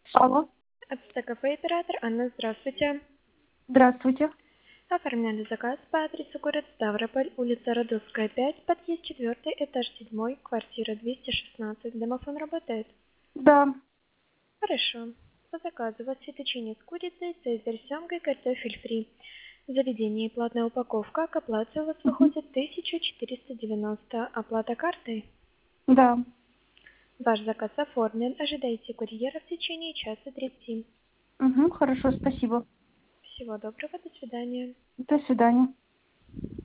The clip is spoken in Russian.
Алло, Кафе оператор Анна, здравствуйте. здравствуйте. Оформляли заказ по адресу город Ставрополь, улица Радовская, 5, подъезд 4, этаж 7, квартира 216. Домофон работает? Да, Хорошо. По заказу у вас фетучини с курицей, цезарь с семгой, картофель фри. В заведении платная упаковка, к оплате у вас мгм, выходит 1490. Оплата картой. да. Ваш заказ оформлен. Ожидайте курьера в течение часа 30. Хорошо, спасибо. Всего доброго, до свидания. До свидания.